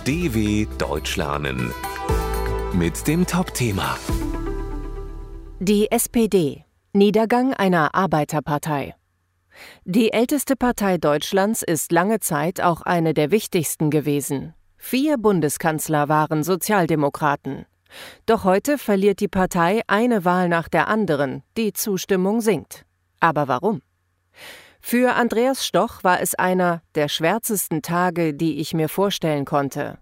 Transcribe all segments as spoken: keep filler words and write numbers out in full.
D W Deutsch lernen mit dem Top-Thema. Die S P D – Niedergang einer Arbeiterpartei. Die älteste Partei Deutschlands ist lange Zeit auch eine der wichtigsten gewesen. Vier Bundeskanzler waren Sozialdemokraten. Doch heute verliert die Partei eine Wahl nach der anderen, die Zustimmung sinkt. Aber warum? Für Andreas Stoch war es einer der schwärzesten Tage, die ich mir vorstellen konnte.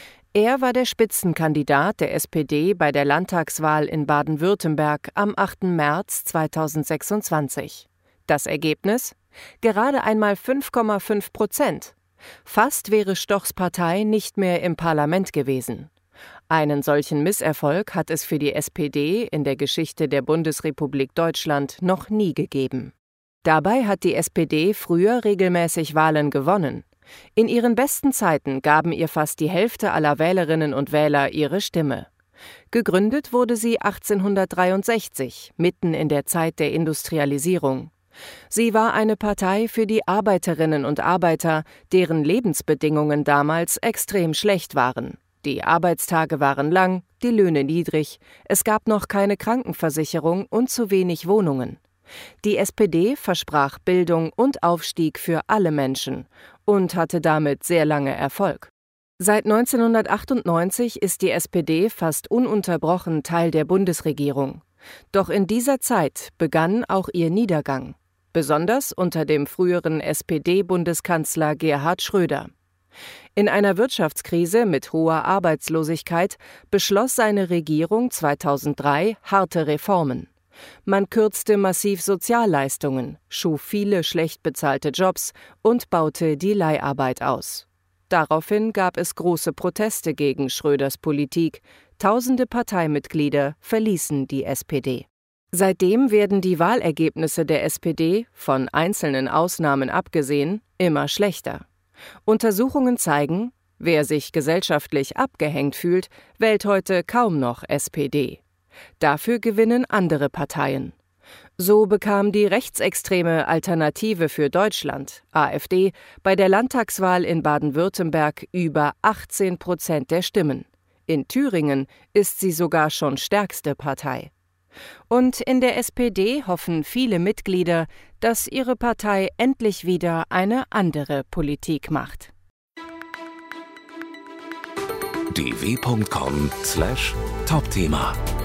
Er war der Spitzenkandidat der S P D bei der Landtagswahl in Baden-Württemberg am achten März zweitausendsechsundzwanzig. Das Ergebnis? Gerade einmal fünf Komma fünf Prozent. Fast wäre Stochs Partei nicht mehr im Parlament gewesen. Einen solchen Misserfolg hat es für die S P D in der Geschichte der Bundesrepublik Deutschland noch nie gegeben. Dabei hat die S P D früher regelmäßig Wahlen gewonnen. In ihren besten Zeiten gaben ihr fast die Hälfte aller Wählerinnen und Wähler ihre Stimme. Gegründet wurde sie achtzehnhundertdreiundsechzig, mitten in der Zeit der Industrialisierung. Sie war eine Partei für die Arbeiterinnen und Arbeiter, deren Lebensbedingungen damals extrem schlecht waren. Die Arbeitstage waren lang, die Löhne niedrig, es gab noch keine Krankenversicherung und zu wenig Wohnungen. Die S P D versprach Bildung und Aufstieg für alle Menschen und hatte damit sehr lange Erfolg. Seit neunzehnhundertachtundneunzig ist die S P D fast ununterbrochen Teil der Bundesregierung. Doch in dieser Zeit begann auch ihr Niedergang, besonders unter dem früheren S P D-Bundeskanzler Gerhard Schröder. In einer Wirtschaftskrise mit hoher Arbeitslosigkeit beschloss seine Regierung zweitausenddrei harte Reformen. Man kürzte massiv Sozialleistungen, schuf viele schlecht bezahlte Jobs und baute die Leiharbeit aus. Daraufhin gab es große Proteste gegen Schröders Politik. Tausende Parteimitglieder verließen die S P D. Seitdem werden die Wahlergebnisse der S P D, von einzelnen Ausnahmen abgesehen, immer schlechter. Untersuchungen zeigen, wer sich gesellschaftlich abgehängt fühlt, wählt heute kaum noch S P D. Dafür gewinnen andere Parteien. So bekam die rechtsextreme Alternative für Deutschland, A f D, bei der Landtagswahl in Baden-Württemberg über achtzehn Prozent der Stimmen. In Thüringen ist sie sogar schon stärkste Partei. Und in der S P D hoffen viele Mitglieder, dass ihre Partei endlich wieder eine andere Politik macht. d w punkt com slash Top-Thema